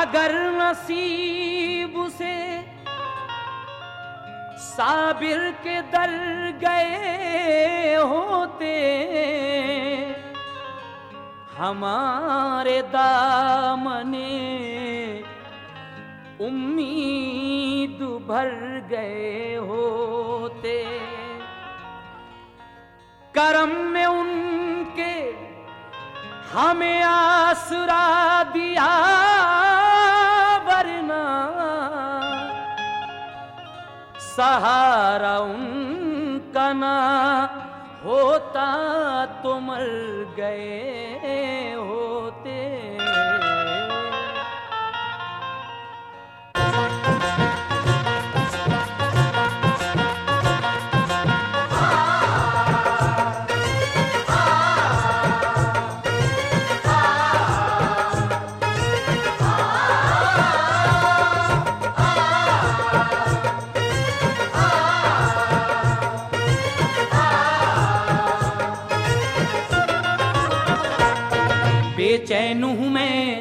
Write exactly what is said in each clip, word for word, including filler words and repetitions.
अगर नसीब से साबिर के दर गए होते, हमारे दामने उम्मीद भर गए होते। करम में उनके हमें आसरा दिया, वरना सहारा उनका ना होता तो मर गए होते। बेचैन हूँ मैं,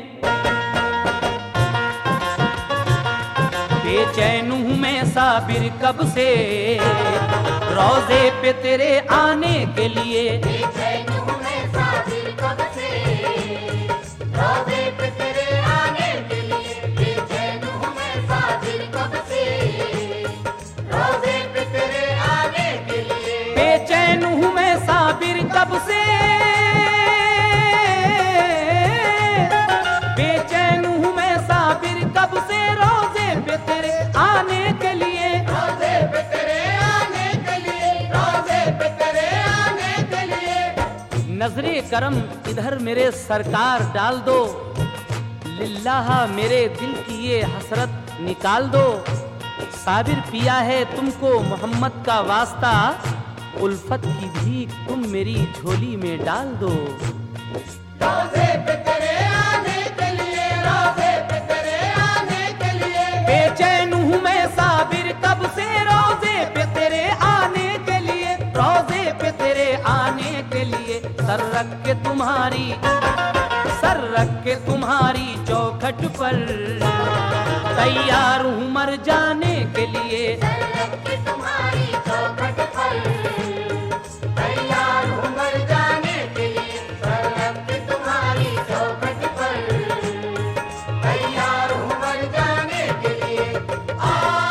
बेचैन हूँ मैं साबिर कब से, रोज़े पे तेरे आने के लिए। बेचैन हूँ मैं साबिर कब से, रोज़े पे तेरे आने के लिए। बेचैन हूँ मैं साबिर कब से, रोज़े पे तेरे आने के लिए। बेचैन हूँ मैं साबिर कब से, नजरे करम इधर मेरे सरकार डाल दो, लिल्लाह मेरे दिल की ये हसरत निकाल दो। साबिर पिया है तुमको मोहम्मद का वास्ता, उल्फत की भीख तुम मेरी झोली में डाल दो। रोज़े पे तेरे आने के लिए, रोज़े पे तेरे आने के लिए। बेचैन हूँ मैं साबिर कब से, रोज़े पे तेरे आने के लिए, रोज़े पे तेरे आने के लिए। सर रख के तुम्हारी, सर रख के तुम्हारी चौखट पर, तैयार हूँ मर जाने के लिए। सर रख के तुम्हारी चौखट पर, तैयार हूँ मर जाने के लिए। सर रख के तुम्हारी चौखट पर, तैयार हूँ मर जाने के लिए। आ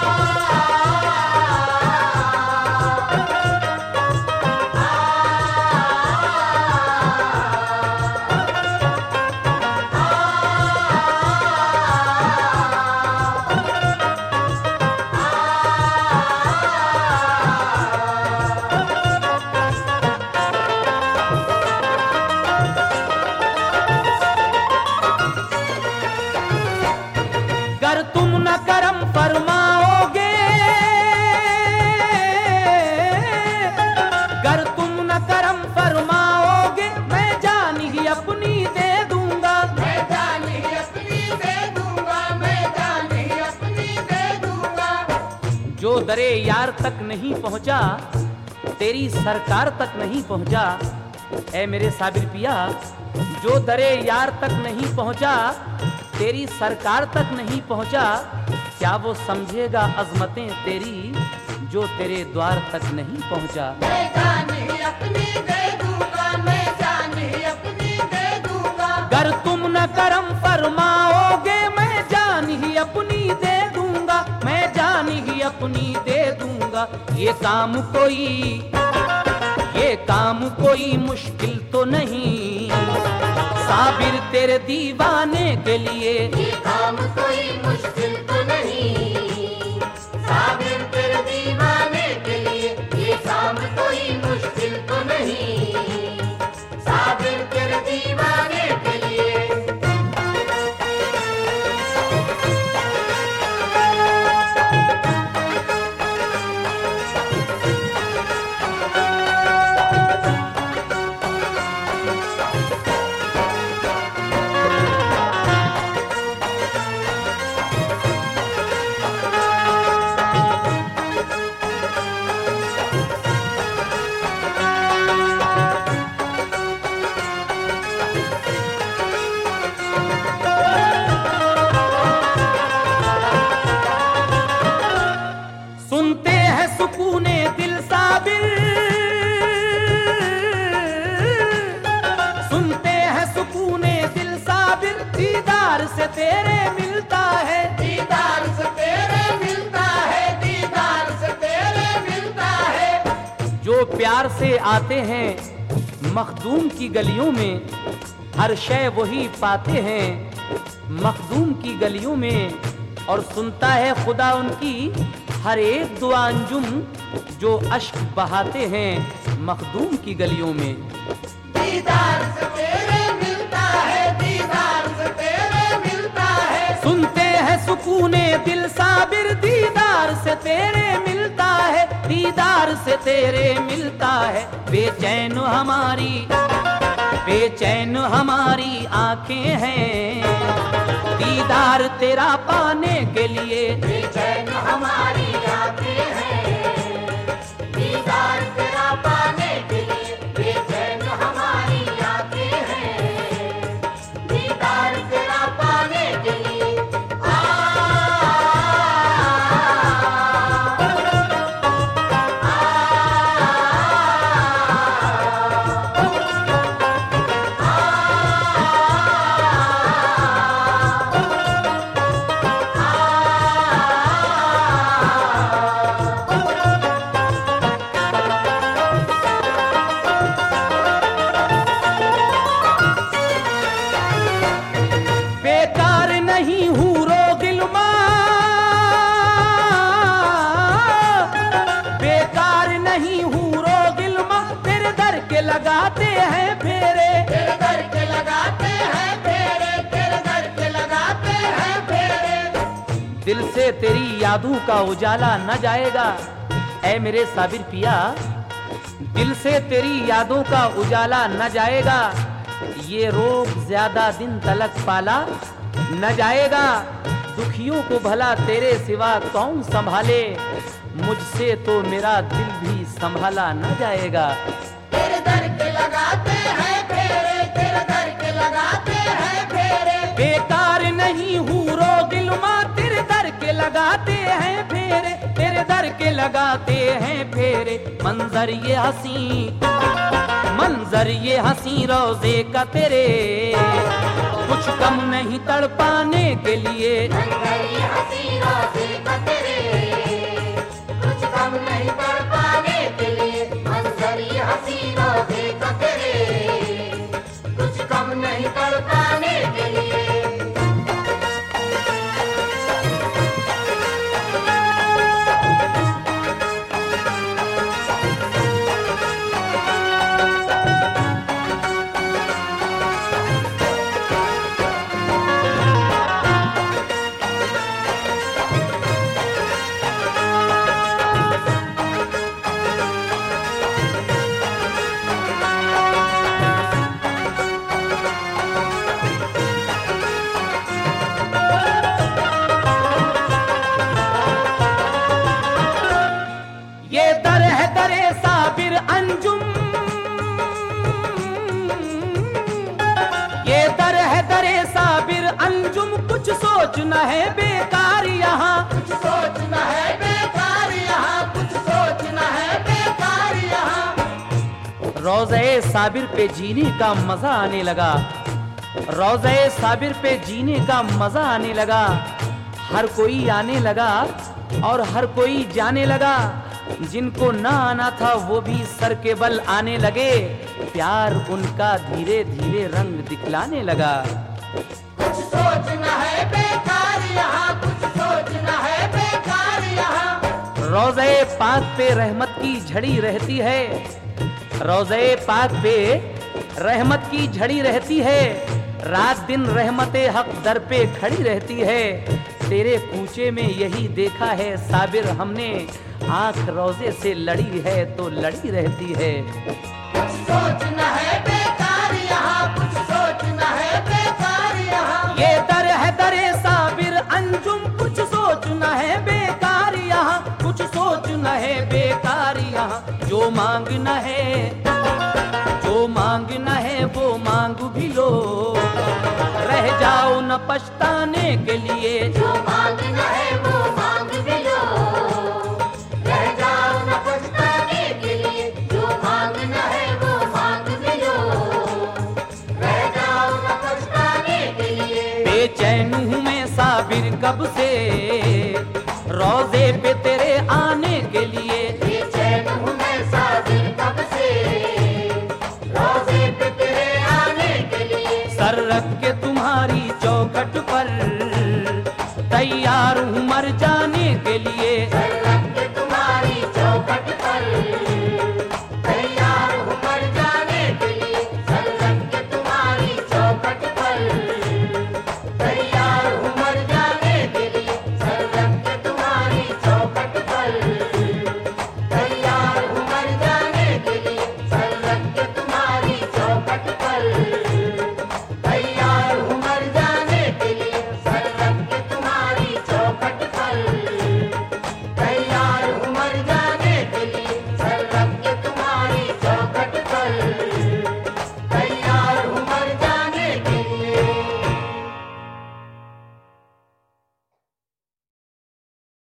गर तुम न करम फरमाओगे, गर तुम न करम फरमाओगे, मैं जान ही अपनी दे दूंगा। मैं जान ही अपनी दे दूंगा, मैं जान ही अपनी दे दूंगा। जो दरे यार तक नहीं पहुंचा, तेरी सरकार तक नहीं पहुंचा। ऐ मेरे साबिर पिया, जो दरे यार तक नहीं पहुंचा, तेरी सरकार तक नहीं पहुंचा, क्या वो समझेगा अजमतें तेरी, जो तेरे द्वार तक नहीं पहुंचा। मैं जान ही अपनी दे दूंगा, मैं जान ही अपनी दे दूंगा। गर तुम न करम फरमाओगे, मैं जान ही अपनी दे दूंगा, मैं जान ही अपनी दे दूंगा। ये काम कोई, ये काम कोई मुश्किल तो नहीं, साबिर तेरे दीवाने के लिए। ये काम कोई मुश्किल तो नहीं, साबिर तेरे दीवाने के लिए। ये काम कोई मुश्किल तो नहीं, साबिर तेरे दीवाने के लिए। तेरे मिलता है, दीदार से तेरे मिलता है, दीदार से तेरे मिलता है। जो प्यार से आते हैं मखदूम की गलियों में, हर शय वही पाते हैं मखदूम की गलियों में, और सुनता है खुदा उनकी हर एक दुआ अंजुम, जो अश्क बहाते हैं मखदूम की गलियों में। दीदार से तेरे मिलता है, दीदार से तेरे मिलता है। सुनते हैं सुकूने दिल साबिर, दीदार से तेरे मिलता है, दीदार से तेरे मिलता है। बेचैन हमारी बेचैन हमारी आंखें हैं दीदार तेरा पाने के लिए, बेचैन हमारी आंखें हैं दीदार तेरा पाने के लिए, बेचैन हमारी आंखें हैं दीदार तेरा पाने के लिए। आ, बेकार नहीं हूँ रोगिलमा, बेकार नहीं हूँ रोगिलमा, तेरे दर के लगाते हैं फेरे, तेरे दर के लगाते हैं फेरे, तेरे दर के लगाते हैं फेरे। दिल से तेरी यादों का उजाला न जाएगा ऐ मेरे साबिर पिया, दिल से तेरी यादों का उजाला न जाएगा, ये रोग ज्यादा दिन तलक पाला न जाएगा। दुखियों को भला तेरे सिवा कौन संभाले, मुझसे तो मेरा दिल भी संभाला न जाएगा। तेरे दर के लगाते हैं फेरे, तेरे दर के लगाते हैं फेरे। बेकार नहीं हूँ रोगिलमा, तेरे दर के लगाते हैं फेरे, तेरे दर के लगाते हैं फेरे। मंजर ये हंसी मंजर ये हंसी रोजे का तेरे, कुछ कम नहीं तड़पाने के लिए, मंजर ये हंसी रोज़े का तेरे, कुछ कम नहीं कर पाने के लिए। मंजर ये हंसी रोज़े का तेरे, कुछ कम नहीं कर पाने के लिए। ये दर है दरे साबिर अंजुम, ये दर है दरे साबिर अंजुम, कुछ सोच न है बेकार यहाँ, कुछ सोच न है बेकार यहाँ, कुछ सोच न है बेकार यहाँ। रोज़े साबिर पे जीने का मजा आने लगा, रोज़े साबिर पे जीने का मजा आने लगा। हर कोई आने लगा और हर कोई जाने लगा, जिनको ना आना था वो भी सर के बल आने लगे, प्यार उनका धीरे धीरे रंग दिखलाने लगा। कुछ सोच न है बेकार यहाँ, कुछ सोच न है बेकार यहाँ। रोज़े पाक पे रहमत की झड़ी रहती है, रोज़े पाक पे रहमत की झड़ी रहती है, रात दिन रहमते हक दर पे खड़ी रहती है। तेरे कूचे में यही देखा है साबिर हमने, आंख रोज़े से लड़ी है तो लड़ी रहती है। कुछ सोच न है बेकार यहाँ, कुछ सोच न है बेकार यहाँ। ये दर है दरे साबिर अंजुम, कुछ सोच न है बेकार यहाँ, कुछ सोच न है बेकार यहाँ। जो मांगना है जो मांगना है वो मांग भी लो, रह जाओ न पछताने के लिए। जो मांगना है वो मांग भी लो, रह जाओ न पछताने के लिए। जो मांगना है वो मांग भी लो, रह जाओ न पछताने के लिए। बेचैन हूँ से, रोजे पे तेरे